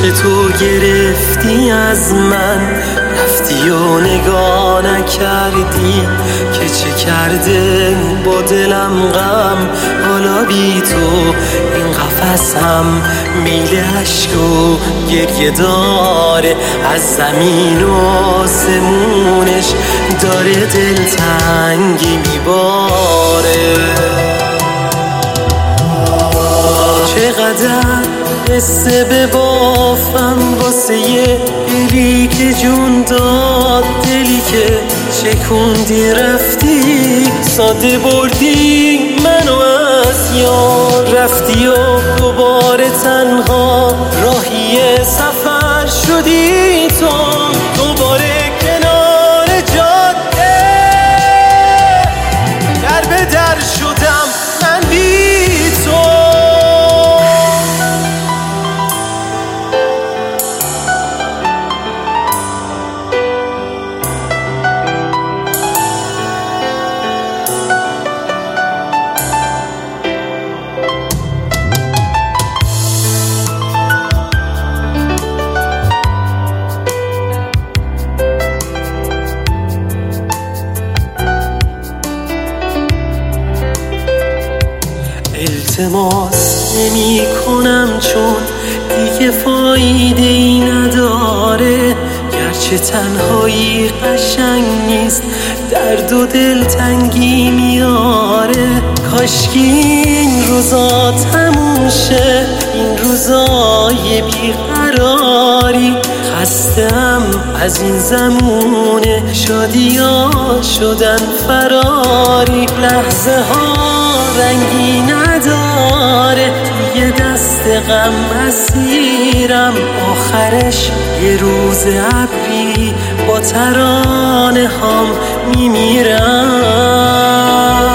که تو گرفتی از من، رفتی و نگاه نکردی که چه کرده با دلم غم. حالا بی تو این قفسم میل عشق و گریه داره، از زمین و آسمونش داره دلتنگی میباره. چقدر قصه ببافم واسه یه دلی که جون داد، دلی که چکوندی رفتی، ساده بردی منو از یار، رفتی و دوباره تنها راهی سفر شدی تو، دوباره کنار جاده در به در شدم من بی تو. التماس نمی کنم چون دیگه فایده ای نداره، گرچه تنهایی قشنگ نیست درد و دلتنگی میاره. کاشکی این روزا تموم شه، این روزای بیقراری، خستم از این زمونه شادیا شدن فراری. لحظه ها رنگی نداره توی دست غم اسیرم، آخرش یه روز ابری با ترانه هام میمیرم.